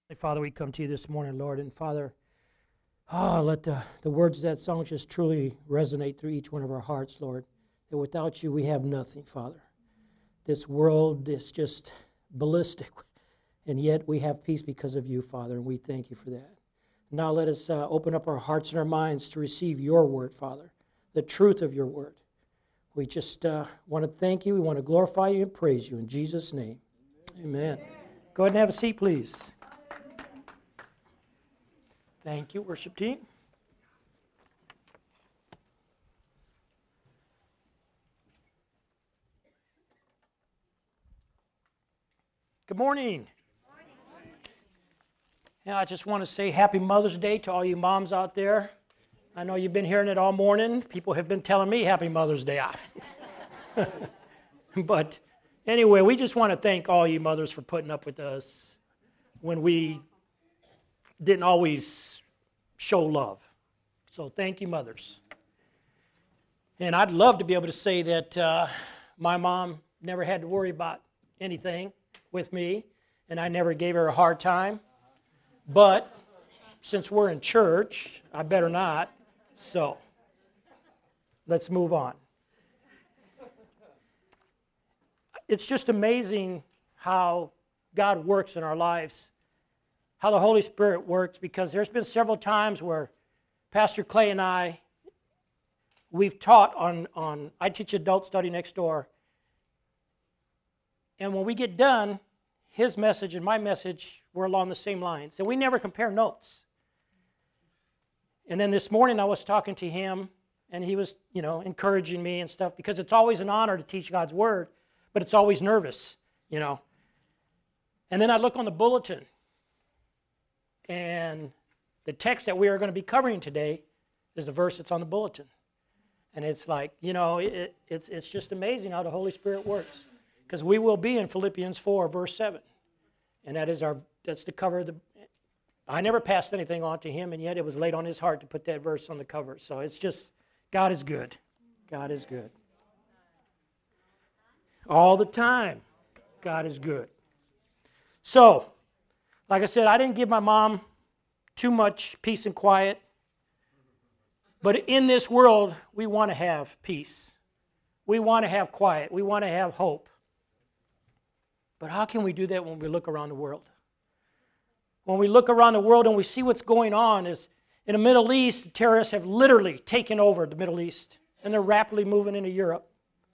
Father, we come to you this morning, Lord, and Father, let the words of that song just truly resonate through each one of our hearts, Lord, that without you we have nothing, Father. This world is just ballistic, and yet we have peace because of you, Father, and we thank you for that. Now let us open up our hearts and our minds to receive your word, Father, the truth of your word. We just want to thank you, we want to glorify you and praise you in Jesus' name. Amen. Go ahead and have a seat, please. Thank you, worship team. Good morning. Yeah, I just want to say happy Mother's Day to all you moms out there. I know you've been hearing it all morning. People have been telling me happy Mother's Day. But anyway, we just want to thank all you mothers for putting up with us when we didn't always show love. So thank you, mothers. And I'd love to be able to say that my mom never had to worry about anything with me, and I never gave her a hard time. But since we're in church, I better not. So let's move on. It's just amazing how God works in our lives, how the Holy Spirit works, because there's been several times where Pastor Clay and we've taught on I teach adult study next door, and when we get done, his message and my message were along the same lines, and we never compare notes. And then this morning I was talking to him, and he was, encouraging me and stuff, because it's always an honor to teach God's Word, but it's always nervous, And then I look on the bulletin, and the text that we are going to be covering today is the verse that's on the bulletin. And it's like, it's just amazing how the Holy Spirit works. Because we will be in Philippians 4, verse 7. And that's the cover of the... I never passed anything on to him, and yet it was laid on his heart to put that verse on the cover. So it's just, God is good. God is good. All the time, God is good. So, like I said, I didn't give my mom too much peace and quiet. But in this world, we want to have peace. We want to have quiet. We want to have hope. But how can we do that when we look around the world? When we look around the world and we see what's going on, is in the Middle East, terrorists have literally taken over the Middle East, and they're rapidly moving into Europe.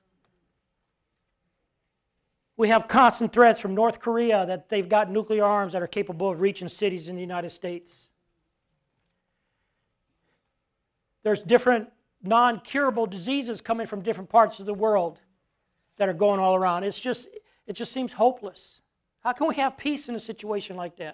We have constant threats from North Korea that they've got nuclear arms that are capable of reaching cities in the United States. There's different non-curable diseases coming from different parts of the world that are going all around. It just seems hopeless. How can we have peace in a situation like that?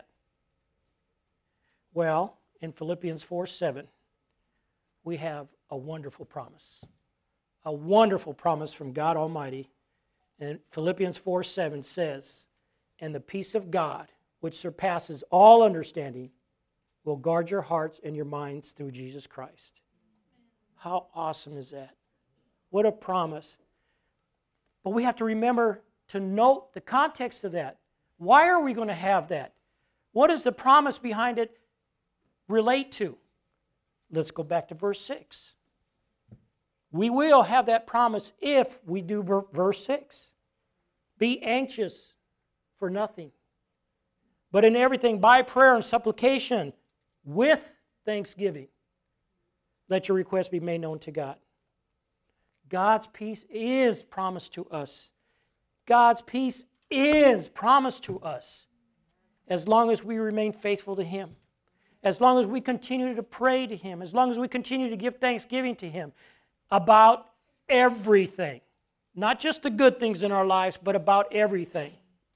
Well, in Philippians 4:7, we have a wonderful promise. A wonderful promise from God Almighty. And Philippians 4:7 says, "And the peace of God, which surpasses all understanding, will guard your hearts and your minds through Jesus Christ." How awesome is that? What a promise. But we have to remember to note the context of that. Why are we going to have that? What does the promise behind it relate to? Let's go back to verse 6. We will have that promise if we do verse 6. Be anxious for nothing, but in everything by prayer and supplication with thanksgiving, let your requests be made known to God. God's peace is promised to us. God's peace is promised to us as long as we remain faithful to Him, as long as we continue to pray to Him, as long as we continue to give thanksgiving to Him about everything. Not just the good things in our lives, but about everything.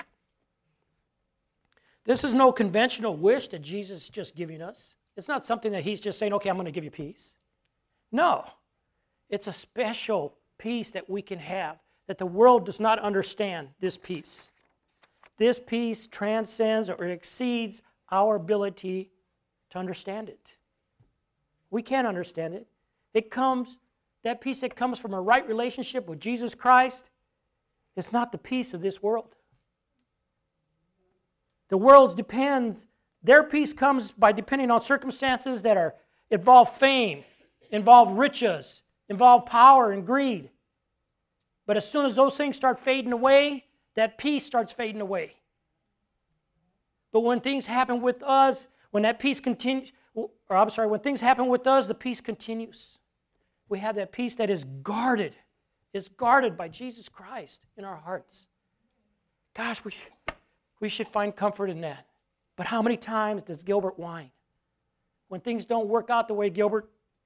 This is no conventional wish that Jesus is just giving us. It's not something that He's just saying, okay, I'm going to give you peace. No. It's a special peace that we can have, that the world does not understand this peace. This peace transcends or exceeds our ability to understand it. We can't understand it. That peace that comes from a right relationship with Jesus Christ, it's not the peace of this world. The world's depends Their peace comes by depending on circumstances that involve fame, involve riches, involve power and greed. But as soon as those things start fading away, that peace starts fading away. But when things happen with us, when that peace continues, when things happen with us, the peace continues. We have that peace that is guarded by Jesus Christ in our hearts. Gosh, we should find comfort in that. But how many times does Gilbert whine? When things don't work out the way Gilbert...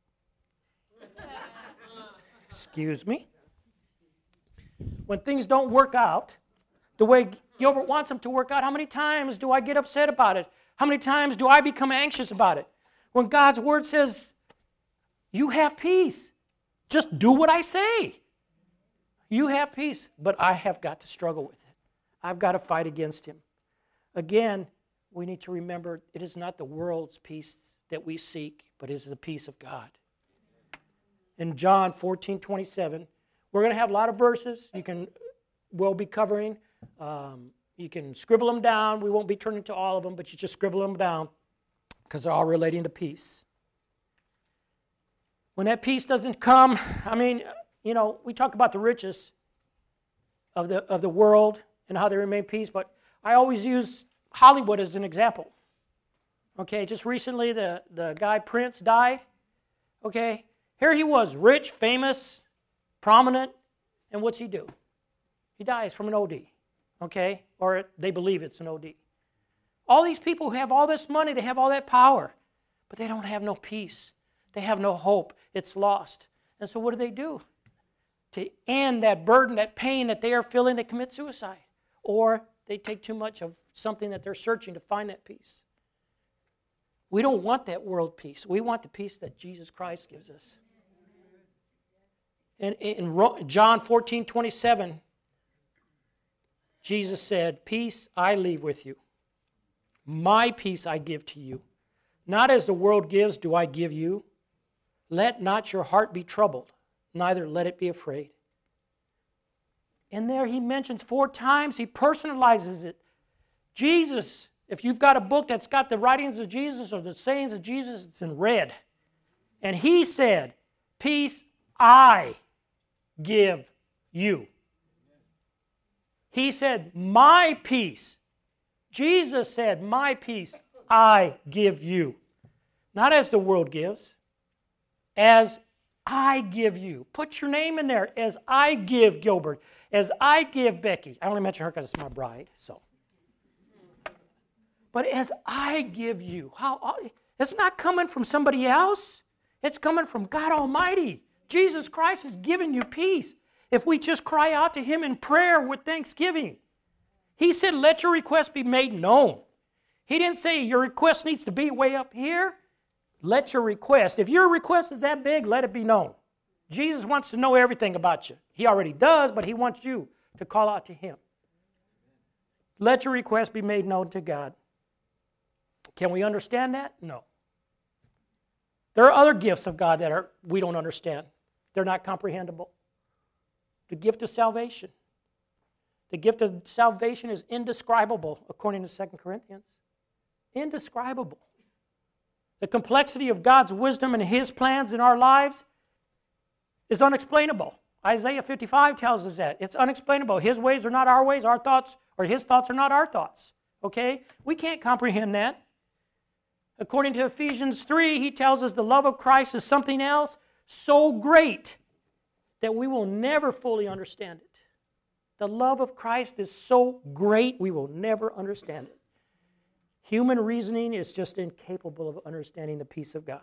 Excuse me? When things don't work out the way Gilbert wants them to work out, how many times do I get upset about it? How many times do I become anxious about it? When God's Word says, you have peace. Just do what I say. You have peace, but I have got to struggle with it. I've got to fight against him. Again, we need to remember it is not the world's peace that we seek, but it is the peace of God. In John 14:27, we're going to have a lot of verses we'll be covering. You can scribble them down. We won't be turning to all of them, but you just scribble them down because they're all relating to peace. When that peace doesn't come, we talk about the riches of the world and how they remain peace, but I always use Hollywood as an example. Okay, just recently the guy Prince died. Okay, here he was, rich, famous, prominent, and what's he do? He dies from an OD. Okay, or they believe it's an OD. All these people who have all this money, they have all that power, but they don't have no peace. They have no hope. It's lost. And so what do? To end that burden, that pain that they are feeling, they commit suicide. Or they take too much of something that they're searching to find that peace. We don't want that world peace. We want the peace that Jesus Christ gives us. And in John 14:27, Jesus said, peace I leave with you. My peace I give to you. Not as the world gives do I give you. Let not your heart be troubled, neither let it be afraid. And there he mentions 4 times, he personalizes it. Jesus, if you've got a book that's got the writings of Jesus or the sayings of Jesus, it's in red. And he said, peace I give you. He said, my peace. Jesus said, my peace I give you. Not as the world gives, as I give you. Put your name in there. As I give Gilbert. As I give Becky. I only mention her because it's my bride, so. But as I give you. It's not coming from somebody else. It's coming from God Almighty. Jesus Christ has given you peace. If we just cry out to him in prayer with thanksgiving. He said, let your request be made known. He didn't say your request needs to be way up here. Let your request. If your request is that big, let it be known. Jesus wants to know everything about you. He already does, but he wants you to call out to him. Let your request be made known to God. Can we understand that? No. There are other gifts of God that we don't understand. They're not comprehensible. The gift of salvation. The gift of salvation is indescribable, according to 2 Corinthians. Indescribable. The complexity of God's wisdom and his plans in our lives is unexplainable. Isaiah 55 tells us that. It's unexplainable. His ways are not our ways, our thoughts, or his thoughts are not our thoughts. Okay? We can't comprehend that. According to Ephesians 3, he tells us the love of Christ is something else so great that we will never fully understand it. The love of Christ is so great we will never understand it. Human reasoning is just incapable of understanding the peace of God.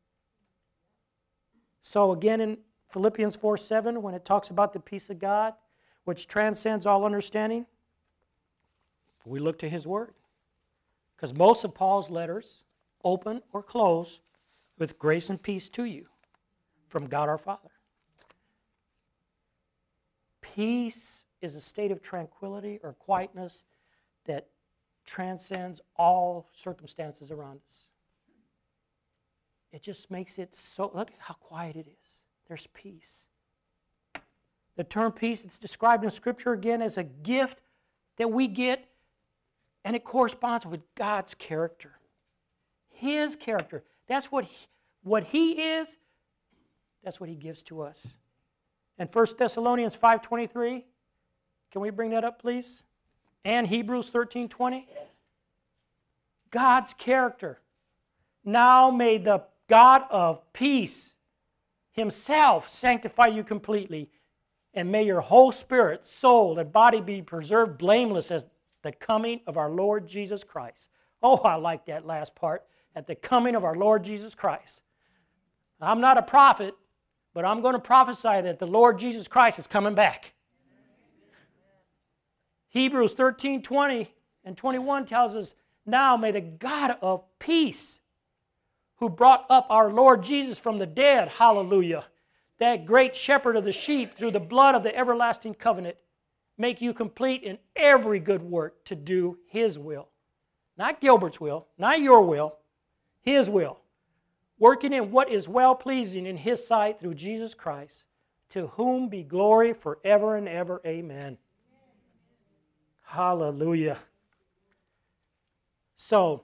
So again in Philippians 4:7, when it talks about the peace of God, which transcends all understanding, we look to his word. Because most of Paul's letters open or close with grace and peace to you from God our Father. Peace is a state of tranquility or quietness that transcends all circumstances around us. It just makes it so, look at how quiet it is. There's peace. The term peace, it's described in Scripture again as a gift that we get, and it corresponds with God's character. His character. That's what He is. That's what He gives to us. And 1 Thessalonians 5:23, can we bring that up, please? And Hebrews 13:20. God's character. Now may the God of peace Himself sanctify you completely, and may your whole spirit, soul, and body be preserved blameless as the coming of our Lord Jesus Christ. Oh, I like that last part. At the coming of our Lord Jesus Christ. I'm not a prophet, but I'm going to prophesy that the Lord Jesus Christ is coming back. Hebrews 13:20 and 21 tells us, now may the God of peace, who brought up our Lord Jesus from the dead, hallelujah, that great shepherd of the sheep through the blood of the everlasting covenant, make you complete in every good work to do His will. Not Gilbert's will, not your will, His will. Working in what is well-pleasing in His sight through Jesus Christ, to whom be glory forever and ever. Amen. Hallelujah. So,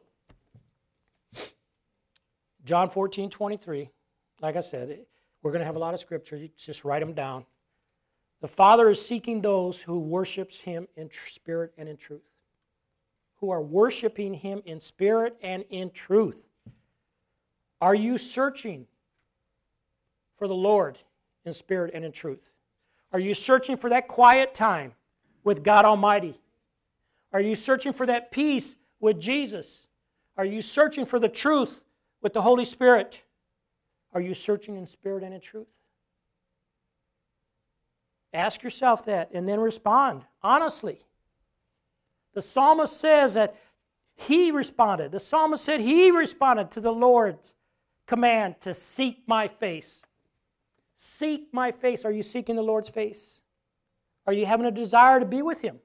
John 14:23, like I said, we're going to have a lot of scripture. You just write them down. The Father is seeking those who worships Him in spirit and in truth. Who are worshiping Him in spirit and in truth. Are you searching for the Lord in spirit and in truth? Are you searching for that quiet time with God Almighty? Are you searching for that peace with Jesus? Are you searching for the truth with the Holy Spirit? Are you searching in spirit and in truth? Ask yourself that and then respond honestly. The psalmist says that he responded. The psalmist said he responded to the Lord's command to seek my face. Seek my face. Are you seeking the Lord's face? Are you having a desire to be with Him?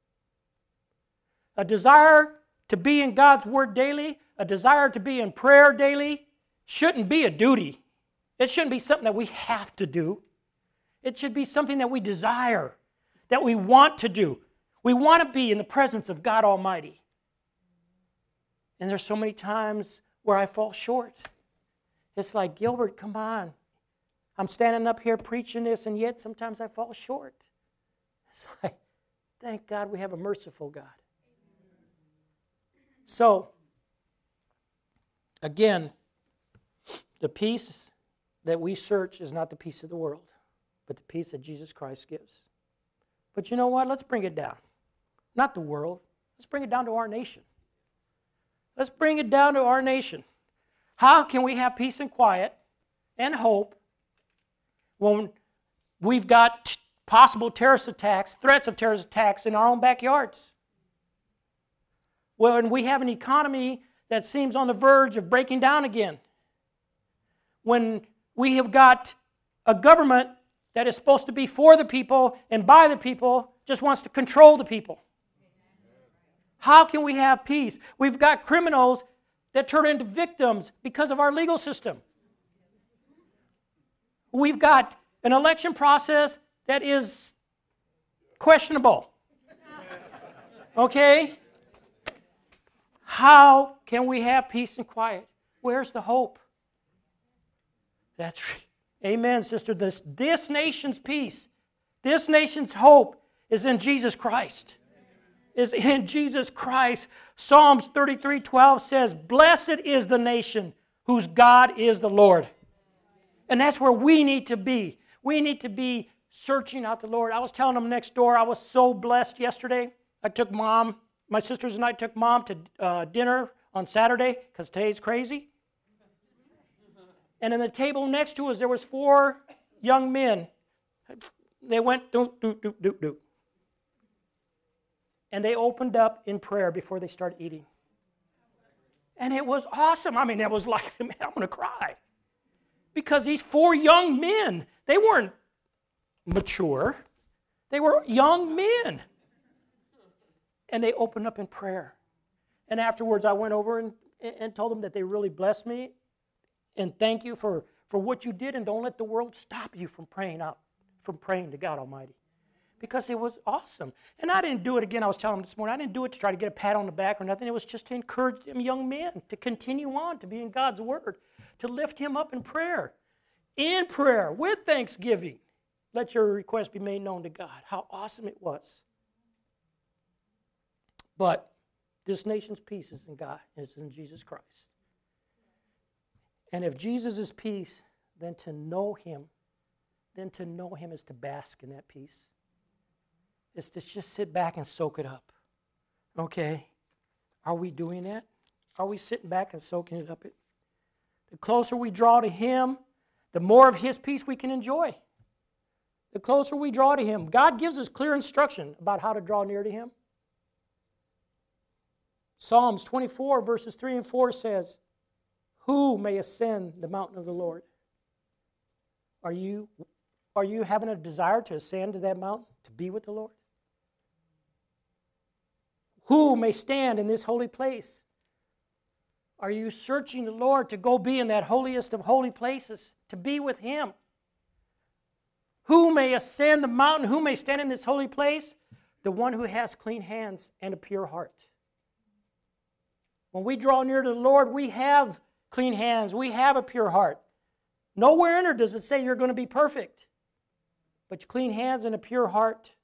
A desire to be in God's Word daily, a desire to be in prayer daily, shouldn't be a duty. It shouldn't be something that we have to do. It should be something that we desire, that we want to do. We want to be in the presence of God Almighty. And there's so many times where I fall short. It's like, Gilbert, come on. I'm standing up here preaching this, and yet sometimes I fall short. It's like, thank God we have a merciful God. So, again, the peace that we search is not the peace of the world, but the peace that Jesus Christ gives. But you know what? Let's bring it down. Not the world. Let's bring it down to our nation. Let's bring it down to our nation. How can we have peace and quiet and hope when we've got possible terrorist attacks, threats of terrorist attacks in our own backyards? When we have an economy that seems on the verge of breaking down again? When we have got a government that is supposed to be for the people and by the people just wants to control the people? How can we have peace? We've got criminals that turn into victims because of our legal system. We've got an election process that is questionable. Okay? How can we have peace and quiet? Where's the hope? That's right. Amen, sister. This nation's peace, this nation's hope is in Jesus Christ. Is in Jesus Christ. Psalms 33:12 says, blessed is the nation whose God is the Lord. And that's where we need to be. We need to be searching out the Lord. I was telling them next door, I was so blessed yesterday. I took Mom, my sisters and I took Mom to dinner on Saturday because today's crazy. And in the table next to us, there was 4 young men. They went doop, doop, doop, doop, doop. And they opened up in prayer before they started eating. And it was awesome. I mean, it was like, man, I'm going to cry. Because these 4 young men, they weren't mature. They were young men. And they opened up in prayer. And afterwards, I went over and told them that they really blessed me. And thank you for what you did. And don't let the world stop you from praying to God Almighty. because it was awesome. And I didn't do it again. I was telling them this morning, I didn't do it to try to get a pat on the back or nothing. It was just to encourage them young men to continue on, to be in God's Word, to lift Him up in prayer. In prayer, with thanksgiving, let your request be made known to God. How awesome it was. But this nation's peace is in God, and it's in Jesus Christ. And if Jesus is peace, then to know Him is to bask in that peace. It's to just sit back and soak it up. Okay? Are we doing that? Are we sitting back and soaking it up? The closer we draw to Him, the more of His peace we can enjoy. The closer we draw to Him. God gives us clear instruction about how to draw near to Him. Psalms 24, verses 3 and 4 says, who may ascend the mountain of the Lord? Are you having a desire to ascend to that mountain, to be with the Lord? Who may stand in this holy place? Are you searching the Lord to go be in that holiest of holy places, to be with Him? Who may ascend the mountain? Who may stand in this holy place? The one who has clean hands and a pure heart. When we draw near to the Lord, we have clean hands. We have a pure heart. Nowhere in there does it say you're going to be perfect. But clean hands and a pure heart.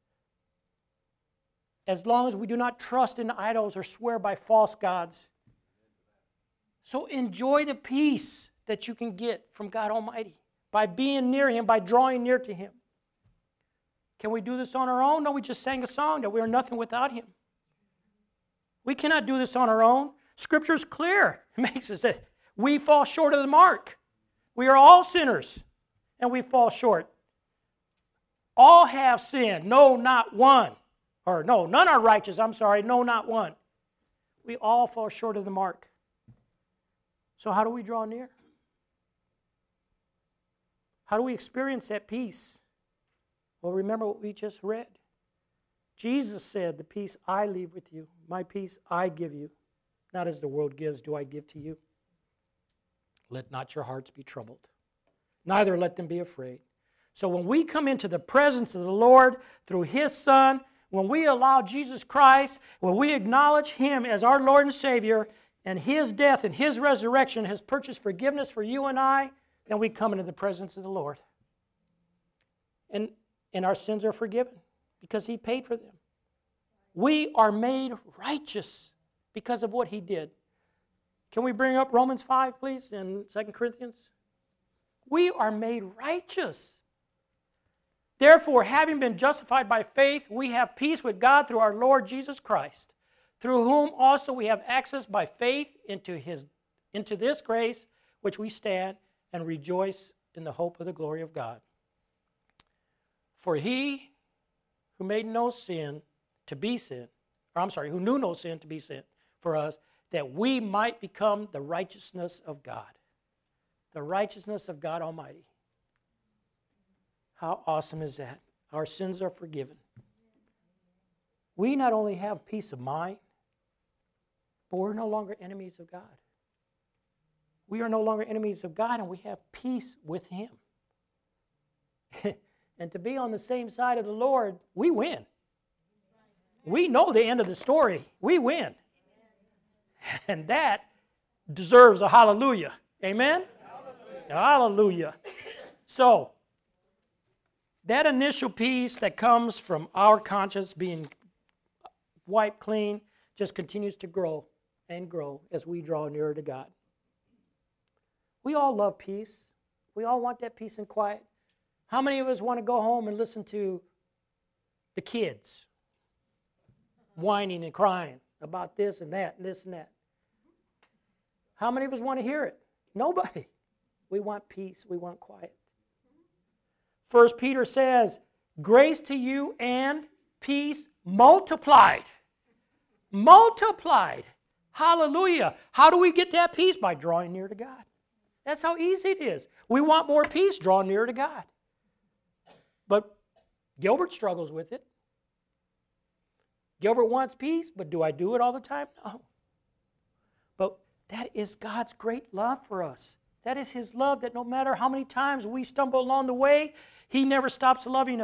As long as we do not trust in idols or swear by false gods. So enjoy the peace that you can get from God Almighty by being near Him, by drawing near to Him. Can we do this on our own? No, we just sang a song that we are nothing without Him. We cannot do this on our own. Scripture is clear. It makes us that we fall short of the mark. We are all sinners, and we fall short. All have sinned. No, not one. Or no, none are righteous. I'm sorry. No, not one. We all fall short of the mark. So how do we draw near? How do we experience that peace? Well, remember what we just read. Jesus said, the peace I leave with you, my peace I give you. Not as the world gives, do I give to you. Let not your hearts be troubled. Neither let them be afraid. So when we come into the presence of the Lord through His Son, when we allow Jesus Christ, when we acknowledge Him as our Lord and Savior, and His death and His resurrection has purchased forgiveness for you and I, then we come into the presence of the Lord. And our sins are forgiven because He paid for them. We are made righteous because of what He did. Can we bring up Romans 5, please, in 2 Corinthians? We are made righteous. Therefore, having been justified by faith, we have peace with God through our Lord Jesus Christ, through whom also we have access by faith into this grace which we stand and rejoice in the hope of the glory of God. For He who made no sin to be sin, who knew no sin to be sin for us, that we might become the righteousness of God. The righteousness of God Almighty. How awesome is that? Our sins are forgiven. We not only have peace of mind, but we're no longer enemies of God. We are no longer enemies of God, and we have peace with Him. And to be on the same side of the Lord, we win. We know the end of the story. We win. And that deserves a hallelujah. Amen? Hallelujah. So, that initial peace that comes from our conscience being wiped clean just continues to grow and grow as we draw nearer to God. We all love peace. We all want that peace and quiet. How many of us want to go home and listen to the kids whining and crying about this and that and this and that? How many of us want to hear it? Nobody. We want peace. We want quiet. 1 Peter says, grace to you and peace multiplied. Multiplied. Hallelujah. How do we get that peace? By drawing near to God. That's how easy it is. We want more peace, draw near to God. But Gilbert struggles with it. Gilbert wants peace, but do I do it all the time? No. But that is God's great love for us. That is His love that no matter how many times we stumble along the way, He never stops loving us.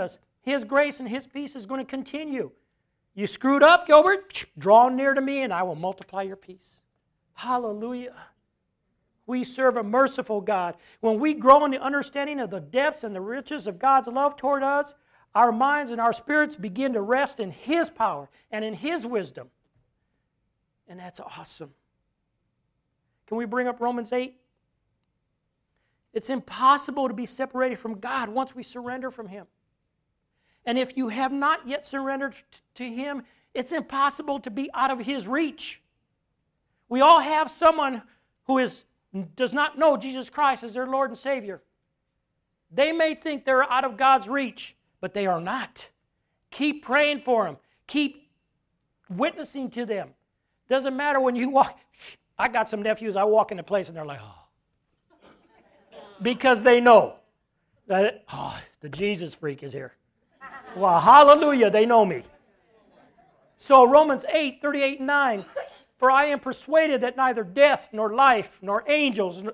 His grace and His peace is going to continue. You screwed up, Gilbert? Draw near to me and I will multiply your peace. Hallelujah. We serve a merciful God. When we grow in the understanding of the depths and the riches of God's love toward us, our minds and our spirits begin to rest in His power and in His wisdom. And that's awesome. Can we bring up Romans 8? It's impossible to be separated from God once we surrender from Him. And if you have not yet surrendered to Him, it's impossible to be out of His reach. We all have someone who does not know Jesus Christ as their Lord and Savior. They may think they're out of God's reach, but they are not. Keep praying for them. Keep witnessing to them. Doesn't matter when you walk. I got some nephews, I walk into a place and they're like, oh. Because they know that, the Jesus freak is here. Well, hallelujah, they know me. So Romans 8, 38 and 9, for I am persuaded that neither death, nor life, nor angels,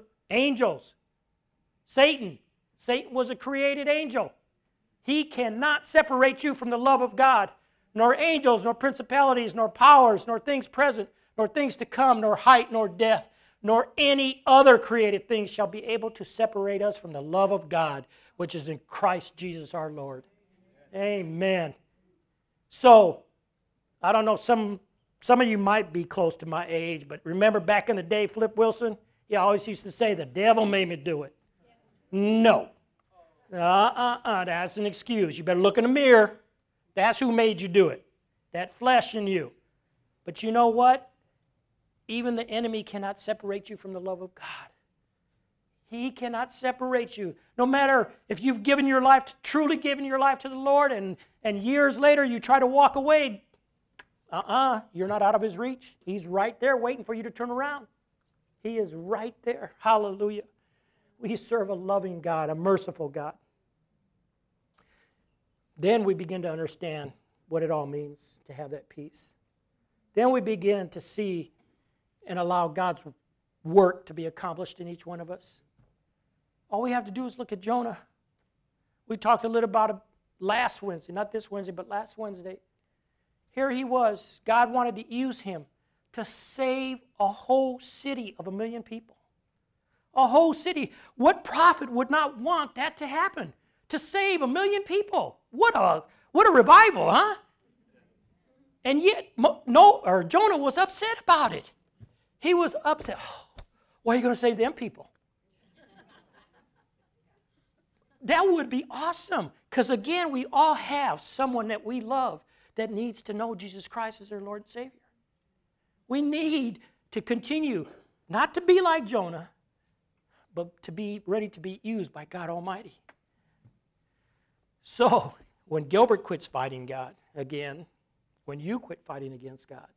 Satan was a created angel. He cannot separate you from the love of God, nor angels, nor principalities, nor powers, nor things present, nor things to come, nor height, nor depth, nor any other created things shall be able to separate us from the love of God, which is in Christ Jesus our Lord. Amen. So, I don't know, some of you might be close to my age, but remember back in the day, Flip Wilson? He always used to say, the devil made me do it. No. That's an excuse. You better look in the mirror. That's who made you do it. That flesh in you. But you know what? Even the enemy cannot separate you from the love of God. He cannot separate you. No matter if you've given your life, truly given your life to the Lord, and years later you try to walk away, you're not out of His reach. He's right there waiting for you to turn around. He is right there. Hallelujah. We serve a loving God, a merciful God. Then we begin to understand what it all means to have that peace. Then we begin to see and allow God's work to be accomplished in each one of us. All we have to do is look at Jonah. We talked a little about it last Wednesday, not this Wednesday, but last Wednesday. Here he was. God wanted to use him to save a whole city of 1 million people. A whole city. What prophet would not want that to happen? To save 1 million people. What a revival, huh? And yet, Jonah was upset about it. He was upset. Why are you going to save them people? That would be awesome. Because again, we all have someone that we love that needs to know Jesus Christ as their Lord and Savior. We need to continue not to be like Jonah, but to be ready to be used by God Almighty. So, when Gilbert quits fighting God again, when you quit fighting against God,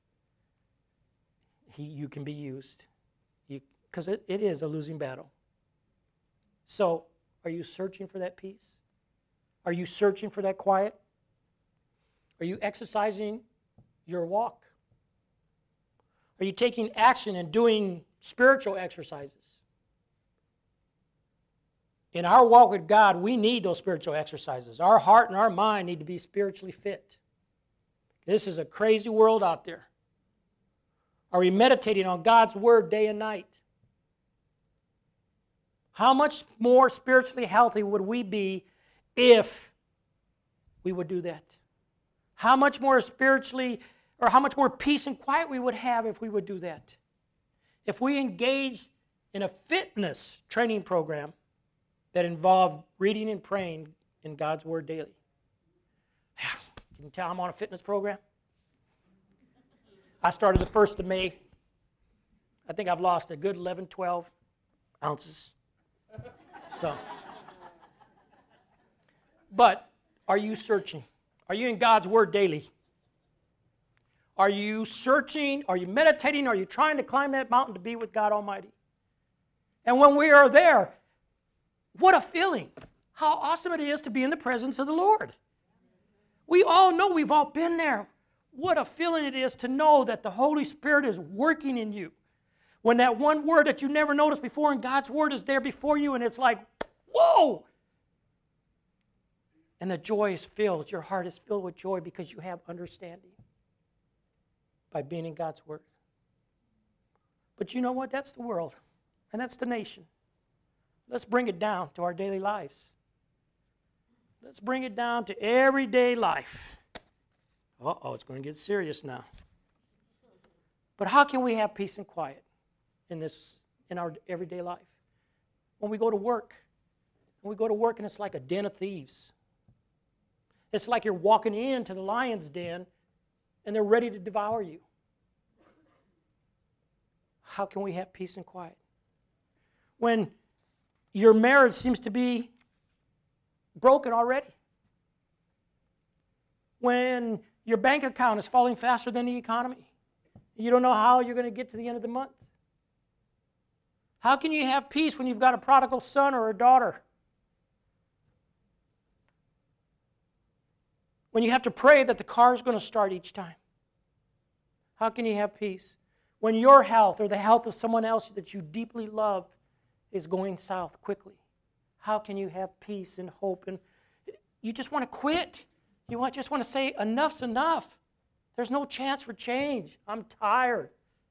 you can be used. Because it is a losing battle. So, are you searching for that peace? Are you searching for that quiet? Are you exercising your walk? Are you taking action and doing spiritual exercises? In our walk with God, we need those spiritual exercises. Our heart and our mind need to be spiritually fit. This is a crazy world out there. Are we meditating on God's Word day and night? How much more spiritually healthy would we be if we would do that? How much more spiritually, or how much more peace and quiet we would have if we would do that? If we engaged in a fitness training program that involved reading and praying in God's Word daily. Can you tell I'm on a fitness program? I started the 1st of May. I think I've lost a good 11, 12 ounces. So, but are you searching? Are you in God's Word daily? Are you searching? Are you meditating? Are you trying to climb that mountain to be with God Almighty? And when we are there, what a feeling. How awesome it is to be in the presence of the Lord. We all know, we've all been there. What a feeling it is to know that the Holy Spirit is working in you. When that one word that you never noticed before in God's Word is there before you and it's like, whoa! And the joy is filled. Your heart is filled with joy because you have understanding by being in God's Word. But you know what? That's the world. And that's the nation. Let's bring it down to our daily lives. Let's bring it down to everyday life. Uh-oh, it's going to get serious now. But how can we have peace and quiet in our everyday life? When we go to work. When we go to work and it's like a den of thieves. It's like you're walking into the lion's den and they're ready to devour you. How can we have peace and quiet? When your marriage seems to be broken already. When your bank account is falling faster than the economy. You don't know how you're going to get to the end of the month. How can you have peace when you've got a prodigal son or a daughter? When you have to pray that the car is going to start each time. How can you have peace? When your health or the health of someone else that you deeply love is going south quickly. How can you have peace and hope? And you just want to quit. You just want to say, enough's enough. There's no chance for change. I'm tired.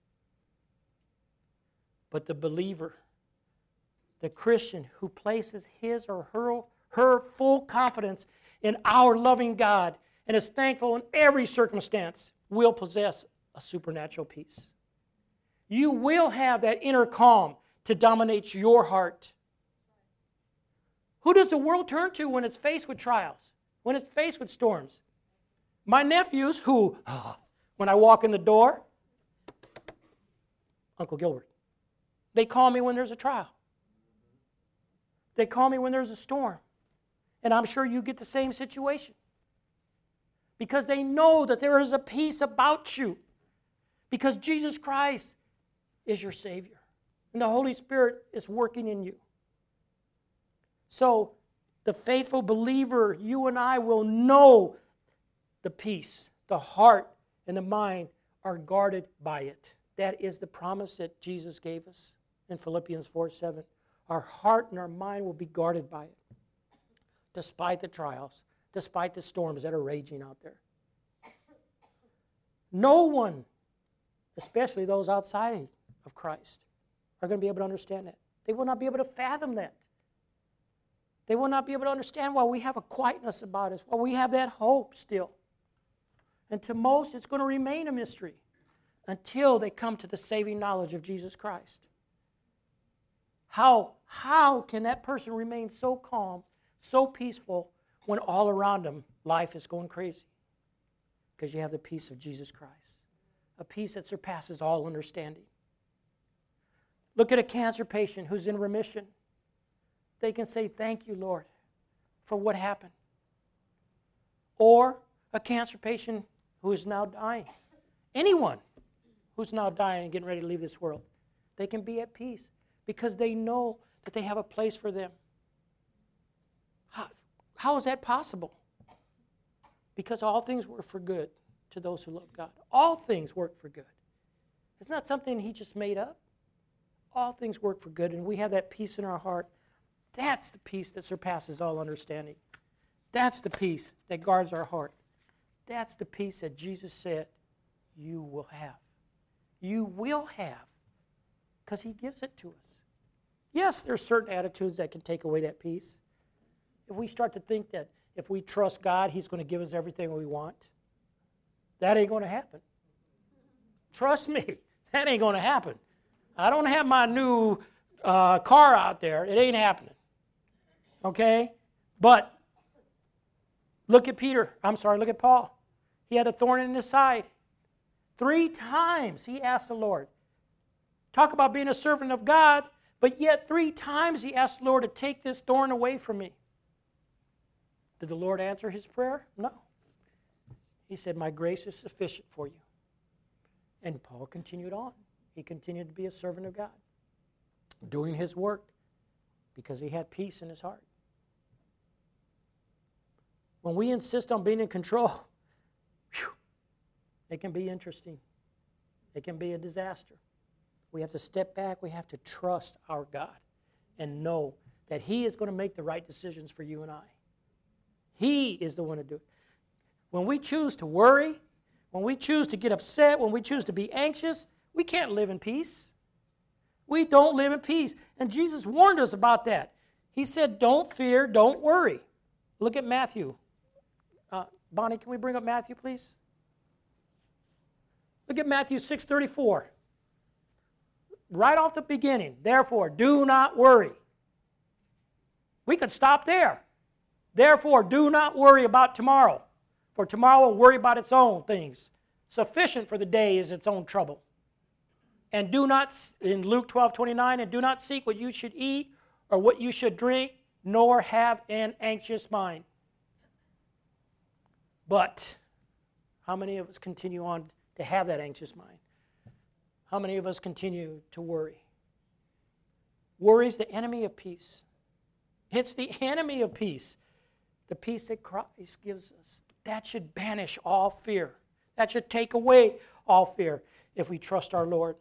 But the believer, the Christian who places his or her full confidence in our loving God and is thankful in every circumstance will possess a supernatural peace. You will have that inner calm to dominate your heart. Who does the world turn to when it's faced with trials, when it's faced with storms? My nephews who, when I walk in the door, Uncle Gilbert, they call me when there's a trial. They call me when there's a storm. And I'm sure you get the same situation. Because they know that there is a peace about you. Because Jesus Christ is your Savior. And the Holy Spirit is working in you. So, the faithful believer, you and I will know the peace, the heart, and the mind are guarded by it. That is the promise that Jesus gave us in Philippians 4:7. Our heart and our mind will be guarded by it, despite the trials, despite the storms that are raging out there. No one, especially those outside of Christ, are going to be able to understand that. They will not be able to fathom that. They will not be able to understand why we have a quietness about us, why we have that hope still. And to most, it's going to remain a mystery until they come to the saving knowledge of Jesus Christ. How can that person remain so calm, so peaceful, when all around them life is going crazy? Because you have the peace of Jesus Christ, a peace that surpasses all understanding. Look at a cancer patient who's in remission. They can say, thank you, Lord, for what happened. Or a cancer patient who is now dying. Anyone who's now dying and getting ready to leave this world, they can be at peace because they know that they have a place for them. How is that possible? Because all things work for good to those who love God. All things work for good. It's not something He just made up. All things work for good, and we have that peace in our heart. That's the peace that surpasses all understanding. That's the peace that guards our heart. That's the peace that Jesus said you will have. You will have, because He gives it to us. Yes, there's certain attitudes that can take away that peace. If we start to think that if we trust God, He's going to give us everything we want, that ain't going to happen. Trust me, that ain't going to happen. I don't have my new car out there. It ain't happening. Okay? But look at Paul. He had a thorn in his side. 3 times he asked the Lord. Talk about being a servant of God, but yet 3 times he asked the Lord to take this thorn away from me. Did the Lord answer his prayer? No. He said, my grace is sufficient for you. And Paul continued on. He continued to be a servant of God, doing his work because he had peace in his heart. When we insist on being in control, it can be interesting. It can be a disaster. We have to step back. We have to trust our God and know that He is going to make the right decisions for you and I. He is the one to do it. When we choose to worry, when we choose to get upset, when we choose to be anxious, we can't live in peace. We don't live in peace. And Jesus warned us about that. He said, don't fear, don't worry. Look at Matthew. Bonnie, can we bring up Matthew, please? Look at Matthew 6:34. Right off the beginning. Therefore, do not worry. We could stop there. Therefore, do not worry about tomorrow, for tomorrow will worry about its own things. Sufficient for the day is its own trouble. And do not, in Luke 12:29, and do not seek what you should eat or what you should drink, nor have an anxious mind. But how many of us continue on to have that anxious mind? How many of us continue to worry? Worry is the enemy of peace. It's the enemy of peace. The peace that Christ gives us. That should banish all fear. That should take away all fear if we trust our Lord.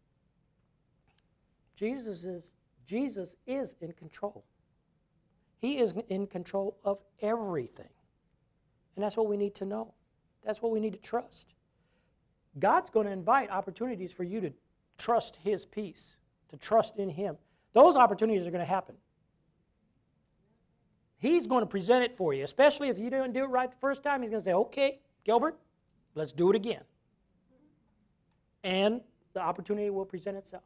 Jesus is in control. He is in control of everything. And that's what we need to know. That's what we need to trust. God's going to invite opportunities for you to trust His peace, to trust in Him. Those opportunities are going to happen. He's going to present it for you, especially if you didn't do it right the first time. He's going to say, okay, Gilbert, let's do it again. And the opportunity will present itself.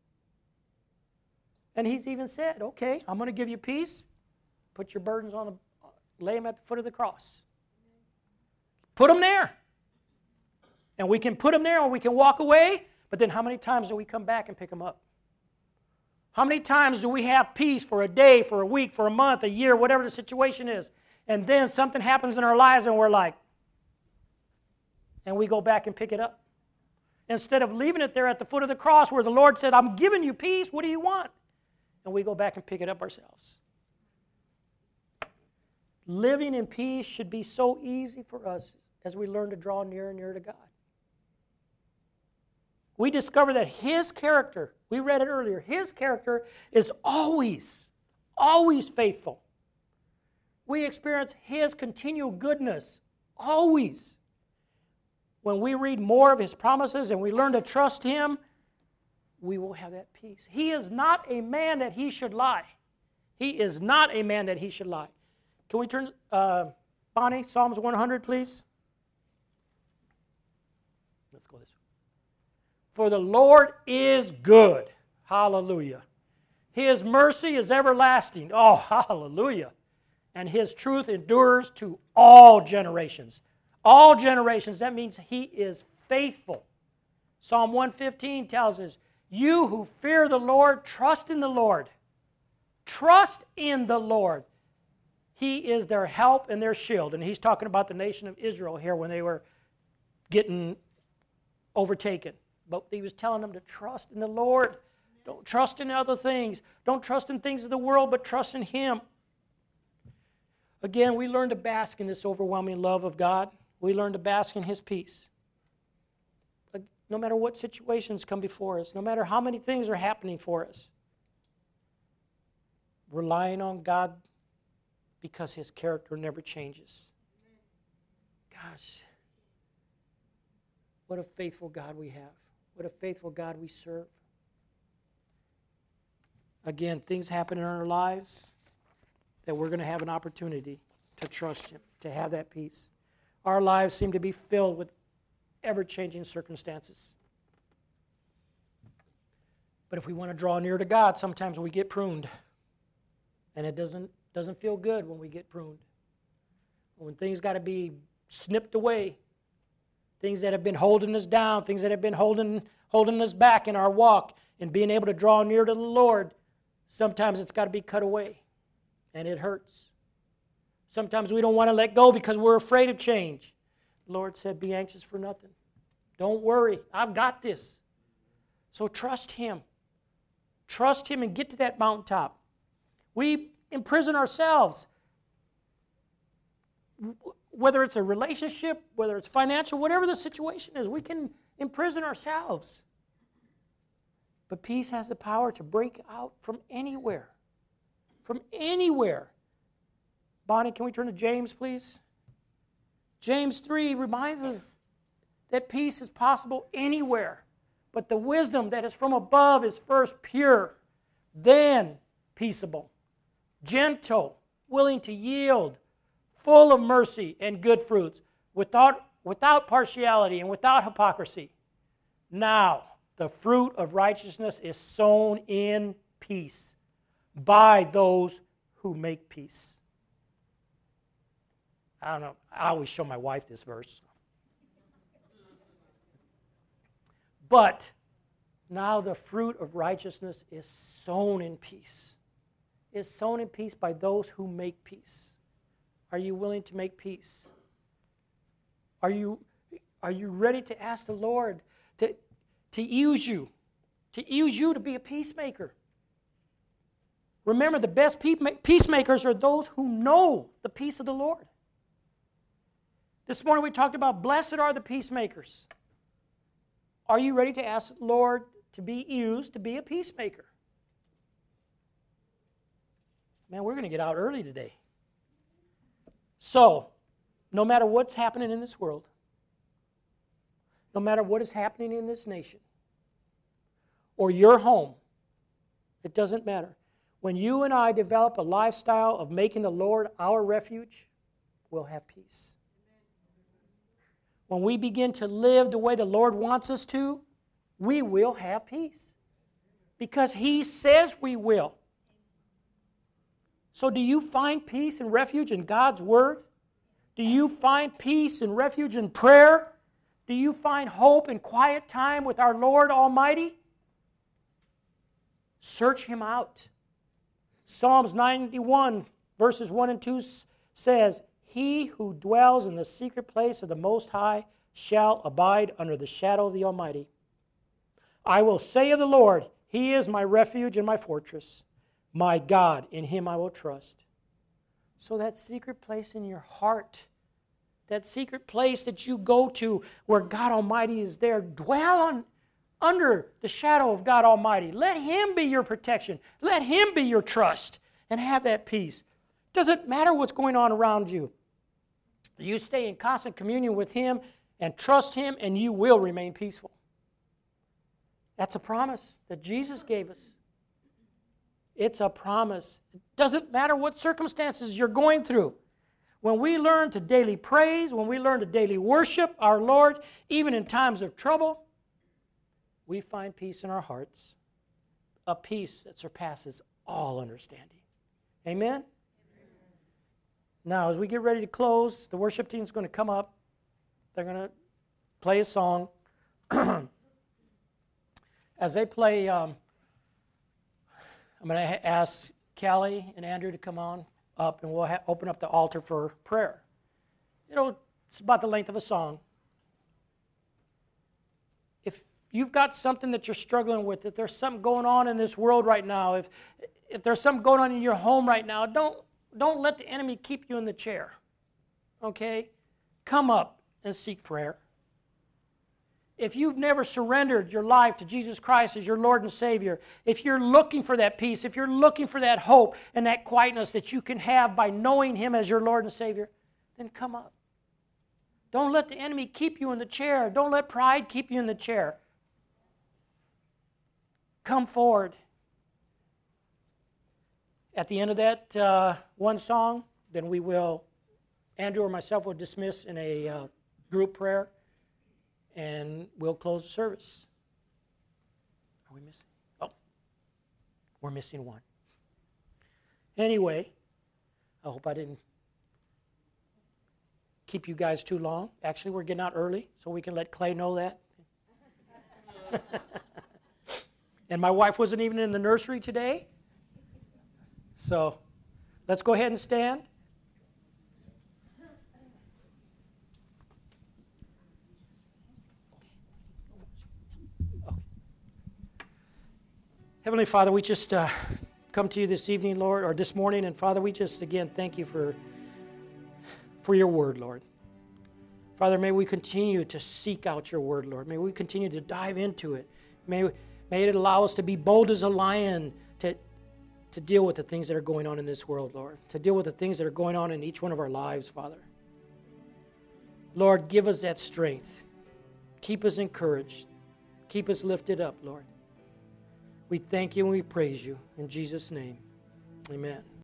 And He's even said, okay, I'm going to give you peace. Put your burdens lay them at the foot of the cross. Put them there. And we can put them there or we can walk away, but then how many times do we come back and pick them up? How many times do we have peace for a day, for a week, for a month, a year, whatever the situation is, and then something happens in our lives and we're like, and we go back and pick it up? Instead of leaving it there at the foot of the cross where the Lord said, I'm giving you peace, what do you want? And we go back and pick it up ourselves. Living in peace should be so easy for us as we learn to draw nearer and nearer to God. We discover that His character, we read it earlier, His character is always, always faithful. We experience His continual goodness, always. When we read more of His promises and we learn to trust Him, we will have that peace. He is not a man that He should lie. He is not a man that He should lie. Can we turn, Bonnie, Psalms 100, please? Let's go this way. For the Lord is good. Hallelujah. His mercy is everlasting. Oh, hallelujah. And His truth endures to all generations. All generations, that means He is faithful. Psalm 115 tells us, you who fear the Lord, trust in the Lord. Trust in the Lord. He is their help and their shield. And He's talking about the nation of Israel here when they were getting overtaken. But He was telling them to trust in the Lord. Don't trust in other things. Don't trust in things of the world, but trust in Him. Again, we learn to bask in this overwhelming love of God. We learn to bask in His peace. No matter what situations come before us, no matter how many things are happening for us, relying on God because His character never changes. Gosh, what a faithful God we have. What a faithful God we serve. Again, things happen in our lives that we're going to have an opportunity to trust Him, to have that peace. Our lives seem to be filled with ever-changing circumstances. But if we want to draw near to God, sometimes we get pruned. And it doesn't feel good when we get pruned. When things got to be snipped away. Things that have been holding us down, things that have been holding us back in our walk and being able to draw near to the Lord, sometimes it's got to be cut away. And it hurts. Sometimes we don't want to let go because we're afraid of change. The Lord said, be anxious for nothing. Don't worry. I've got this. So trust Him. Trust Him and get to that mountaintop. We imprison ourselves. Whether it's a relationship, whether it's financial, whatever the situation is, we can imprison ourselves. But peace has the power to break out from anywhere. From anywhere. Bonnie, can we turn to James, please? James 3 reminds us that peace is possible anywhere, but the wisdom that is from above is first pure, then peaceable, gentle, willing to yield, full of mercy and good fruits, without partiality and without hypocrisy. Now, the fruit of righteousness is sown in peace by those who make peace. I don't know. I always show my wife this verse. But now the fruit of righteousness is sown in peace. Is sown in peace by those who make peace. Are you willing to make peace? Are you ready to ask the Lord to use you to be a peacemaker? Remember, the best peacemakers are those who know the peace of the Lord. This morning we talked about blessed are the peacemakers. Are you ready to ask the Lord to be used to be a peacemaker? Man, we're going to get out early today. So, no matter what's happening in this world, no matter what is happening in this nation, or your home, it doesn't matter. When you and I develop a lifestyle of making the Lord our refuge, we'll have peace. When we begin to live the way the Lord wants us to, we will have peace. Because He says we will. So do you find peace and refuge in God's Word? Do you find peace and refuge in prayer? Do you find hope and quiet time with our Lord Almighty? Search Him out. Psalms 91, verses 1 and 2 says, He who dwells in the secret place of the Most High shall abide under the shadow of the Almighty. I will say of the Lord, He is my refuge and my fortress. My God, in Him I will trust. So that secret place in your heart, that secret place that you go to where God Almighty is there, dwell under the shadow of God Almighty. Let Him be your protection. Let Him be your trust. And have that peace. Doesn't matter what's going on around you. You stay in constant communion with Him and trust Him, and you will remain peaceful. That's a promise that Jesus gave us. It's a promise. It doesn't matter what circumstances you're going through. When we learn to daily praise, when we learn to daily worship our Lord, even in times of trouble, we find peace in our hearts, a peace that surpasses all understanding. Amen? Now, as we get ready to close, the worship team is going to come up. They're going to play a song. As they play, I'm going to ask Callie and Andrew to come on up, and we'll open up the altar for prayer. It's about the length of a song. If you've got something that you're struggling with, if there's something going on in this world right now, if there's something going on in your home right now, don't let the enemy keep you in the chair. Okay? Come up and seek prayer. If you've never surrendered your life to Jesus Christ as your Lord and Savior, if you're looking for that peace, if you're looking for that hope and that quietness that you can have by knowing Him as your Lord and Savior, then come up. Don't let the enemy keep you in the chair. Don't let pride keep you in the chair. Come forward. At the end of that one song, then Andrew or myself will dismiss in a group prayer, and we'll close the service. Are we missing? Oh, we're missing one. Anyway, I hope I didn't keep you guys too long. Actually, we're getting out early, so we can let Clay know that. And my wife wasn't even in the nursery today. So, let's go ahead and stand. Heavenly Father, we just come to you this evening, Lord, or this morning, and Father, we just again thank you for your word, Lord. Father, may we continue to seek out your word, Lord. May we continue to dive into it. May it allow us to be bold as a lion, to deal with the things that are going on in this world, Lord, to deal with the things that are going on in each one of our lives, Father. Lord, give us that strength. Keep us encouraged. Keep us lifted up, Lord. We thank you and we praise you. In Jesus' name, amen.